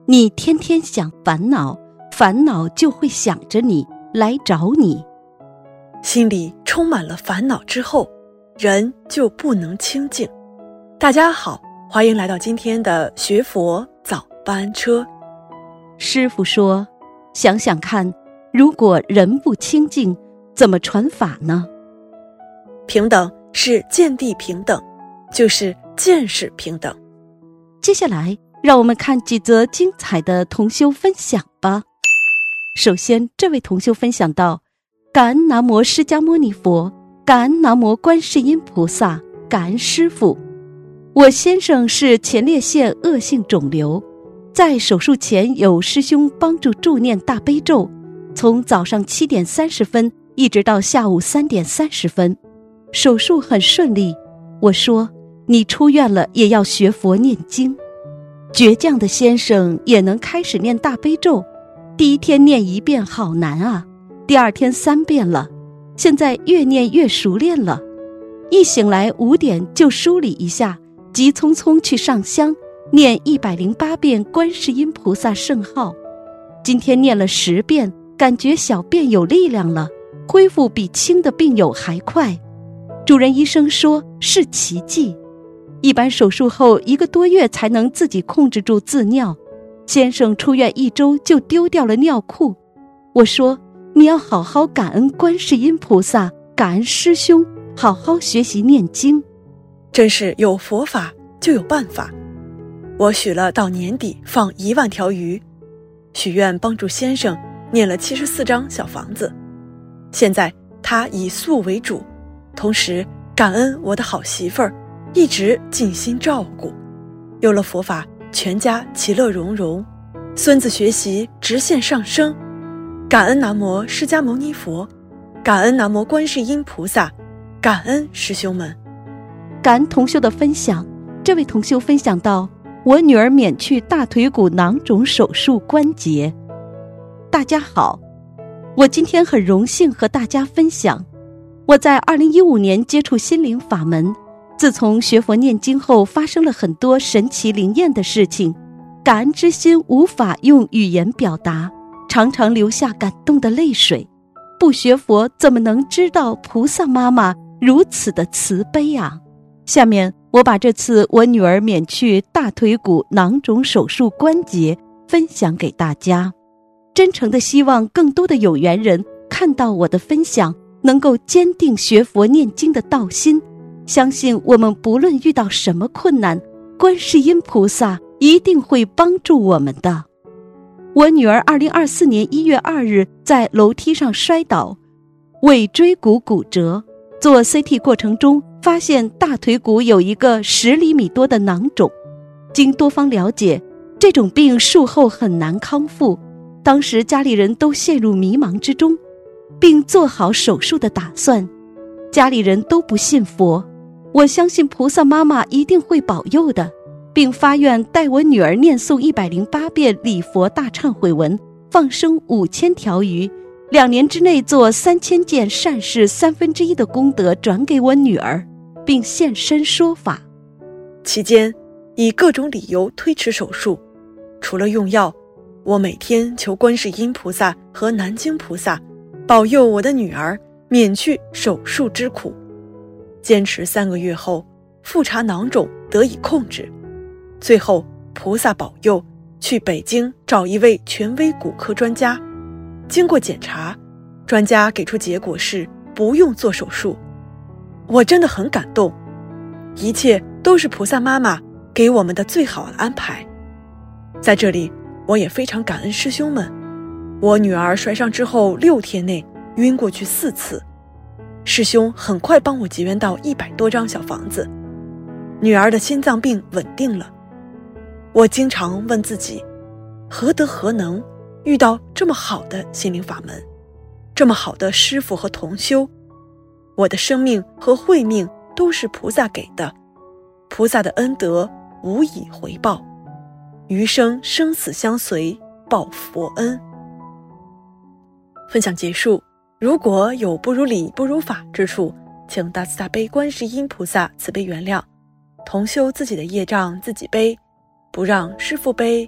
你天天想烦恼，烦恼就会想着你，来找你。 心里充满了烦恼之后，人就不能清静。大家好，欢迎来到今天的学佛早班车。 师父说，想想看，如果人不清净，怎么传法呢？ 平等是见地平等，就是见识平等。 接下来让我们看几则精彩的同修分享吧。首先，这位同修分享到：感恩南无释迦牟尼佛，感恩南无观世音菩萨，感恩师父。我先生是前列腺恶性肿瘤，在手术前有师兄帮助助念大悲咒，从早上7点30分一直到下午3点30分，手术很顺利。我说，你出院了也要学佛念经。倔强的先生也能开始念大悲咒，第一天念1遍好难啊，第二天3遍了，现在越念越熟练了。一醒来5点就梳理一下，急匆匆去上香，念108遍观世音菩萨圣号。今天念了10遍，感觉小便有力量了，恢复比轻的病友还快。主任医生说是奇迹，一般手术后1个多月才能自己控制住自尿，先生出院1周就丢掉了尿裤。我说，你要好好感恩观世音菩萨，感恩师兄，好好学习念经。 真是有佛法就有办法。我许了到年底放1万条鱼，许愿帮助先生念了74张小房子。现在他以素为主，同时感恩我的好媳妇儿一直尽心照顾，有了佛法，全家其乐融融，孙子学习直线上升。感恩南无释迦牟尼佛，感恩南无观世音菩萨，感恩师兄们。 感恩同修的分享。这位同修分享到，我女儿免去大腿骨囊肿手术关节。大家好，我今天很荣幸和大家分享，我在2015年接触心灵法门，自从学佛念经后，发生了很多神奇灵验的事情，感恩之心无法用语言表达，常常流下感动的泪水。不学佛怎么能知道菩萨妈妈如此的慈悲啊？下面我把这次我女儿免去大腿骨囊肿手术关节分享给大家，真诚的希望更多的有缘人看到我的分享，能够坚定学佛念经的道心，相信我们不论遇到什么困难，观世音菩萨一定会帮助我们的。我女儿2024年1月2日在楼梯上摔倒，尾椎骨骨折，做 CT 过程中发现大腿骨有一个10厘米多的囊肿。经多方了解，这种病术后很难康复，当时家里人都陷入迷茫之中，并做好手术的打算。家里人都不信佛，我相信菩萨妈妈一定会保佑的，并发愿带我女儿念诵108遍礼佛大忏悔文，放生5000条鱼，2年之内做3000件善事1/3的功德转给我女儿，并现身说法。 期间以各种理由推迟手术，除了用药，我每天求观世音菩萨和南京菩萨保佑我的女儿免去手术之苦。坚持3个月后，复查囊肿得以控制，最后菩萨保佑，去北京找一位权威骨科专家，经过检查，专家给出结果是不用做手术。我真的很感动，一切都是菩萨妈妈给我们的最好的安排。在这里，我也非常感恩师兄们。我女儿摔伤之后6天内晕过去4次，师兄很快帮我结缘到100多张小房子，女儿的心脏病稳定了。我经常问自己，何德何能遇到这么好的心灵法门，这么好的师父和同修。我的生命和慧命都是菩萨给的，菩萨的恩德无以回报，余生生死相随，报佛恩。分享结束，如果有不如理不如法之处，请大慈大悲观世音菩萨慈悲原谅，同修自己的业障自己背，不让师父背，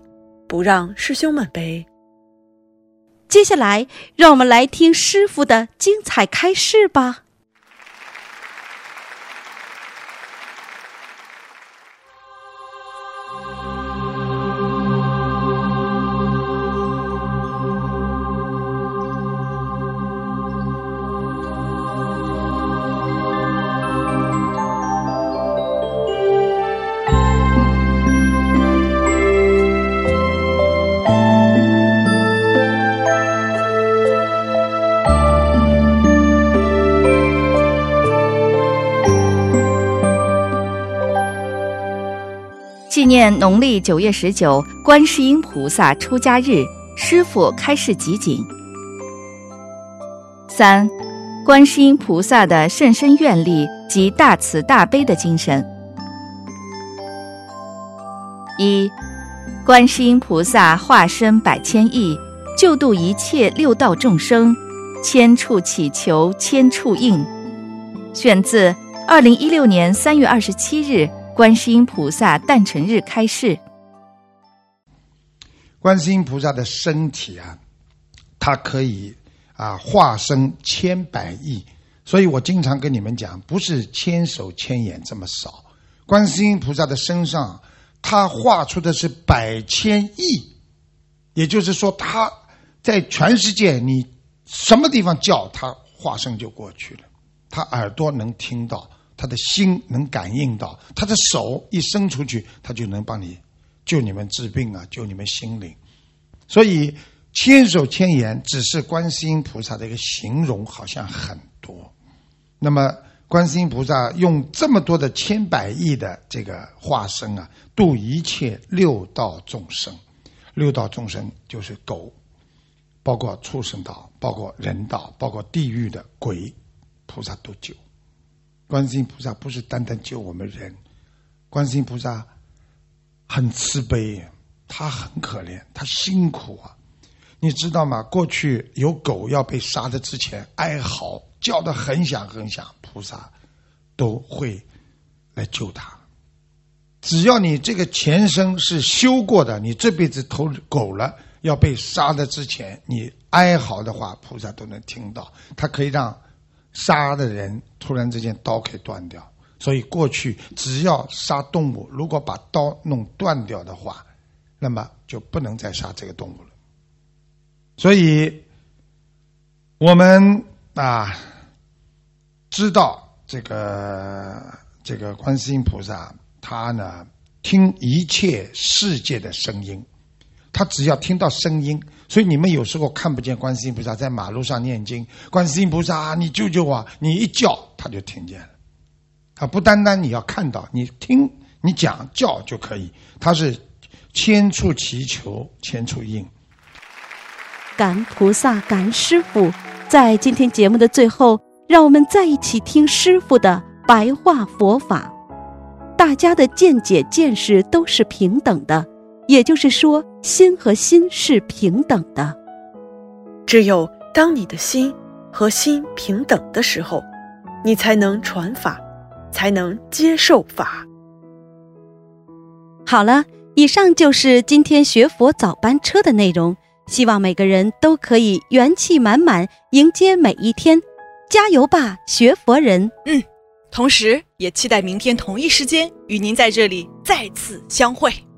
不让师兄们背。 接下来，让我们来听师父的精彩开示吧。 纪念农历9月19观世音菩萨出家日，师父开示集锦。3. 观世音菩萨的甚深愿力及大慈大悲的精神。1. 观世音菩萨化身百千亿，救度一切六道众生，千处祈求千处应。选自2016年3月27日观世音菩萨诞辰日开示。 观世音菩萨的身体啊，它可以化身千百亿，所以我经常跟你们讲，不是千手千眼这么少。观世音菩萨的身上，它画出的是百千亿，也就是说，它在全世界你什么地方叫它，化身就过去了。它耳朵能听到，他的心能感应到，他的手一伸出去，他就能帮你救你们治病啊，救你们心灵。所以千手千眼只是观世音菩萨的一个形容，好像很多。那么观世音菩萨用这么多的千百亿的这个化身啊，度一切六道众生。六道众生就是狗，包括畜生道，包括人道，包括地狱的鬼，菩萨都救。观世音菩萨不是单单救我们人，观世音菩萨很慈悲，他很可怜，他辛苦啊。你知道吗？过去有狗要被杀的之前哀嚎，叫得很响很响，菩萨都会来救他。只要你这个前生是修过的，你这辈子投狗了，要被杀的之前你哀嚎的话，菩萨都能听到，他可以让杀的人突然之间刀可以断掉。所以过去只要杀动物，如果把刀弄断掉的话，那么就不能再杀这个动物了。所以我们知道这个观世音菩萨，他呢听一切世界的声音，他只要听到声音。所以你们有时候看不见观世音菩萨在马路上念经，观世音菩萨你救救我，你一叫他就听见了。不单单你要看到，你听你讲叫就可以，他是千处祈求千处应。 感恩菩萨，感恩师父。在今天节目的最后，让我们再一起听师父的白话佛法。大家的见解见识都是平等的，也就是说，心和心是平等的。 只有当你的心和心平等的时候，你才能传法，才能接受法。 好了，以上就是今天学佛早班车的内容，希望每个人都可以元气满满迎接每一天，加油吧，学佛人！ 同时也期待明天同一时间与您在这里再次相会。